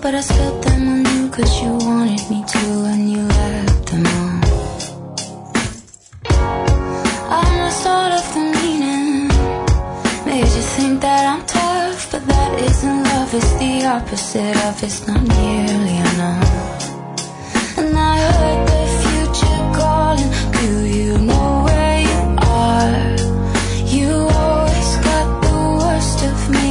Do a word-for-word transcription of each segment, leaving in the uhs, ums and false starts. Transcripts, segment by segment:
but I spilled them on you cause you wanted me to and you left them all. I lost all of the meaning, made you think that I'm tough, but that isn't love, it's the opposite of, it's not nearly enough. And I heard the future calling, do you know where you are? You always got the worst of me.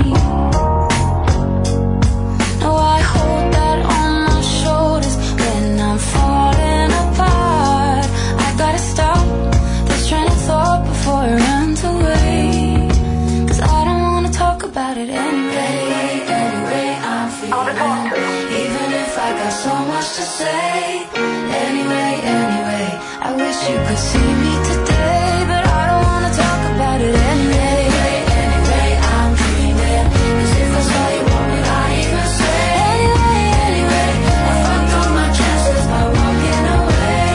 Now I hold that on my shoulders when I'm falling apart. I gotta stop this train of thought before it runs away, cause I don't wanna talk about it anyway. Anyway, I'm feeling, even if I got so much to say. Anyway, anyway, I wish you could see me today, but I don't wanna talk about it anyway. Anyway, I'm dreaming, cause if I saw you, what would I even say? Anyway, anyway, I fucked all my chances by walking away.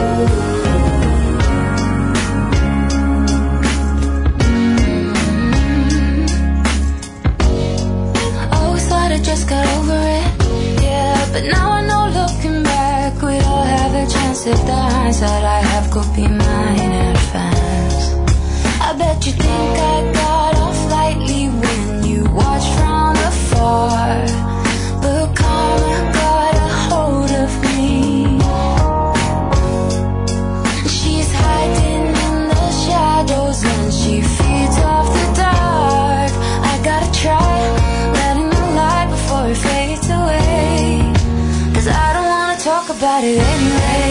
Mm-hmm. Always thought I just got over it, yeah, but now I know looking back, we'd all have a chance if the hindsight I have could be mine in advance. I bet you think I got off lightly when you watched from afar, but karma got a hold of me. She's hiding in the shadows and she feeds off the dark. I gotta try letting the light before it fades away, cause I don't wanna talk about it anyway.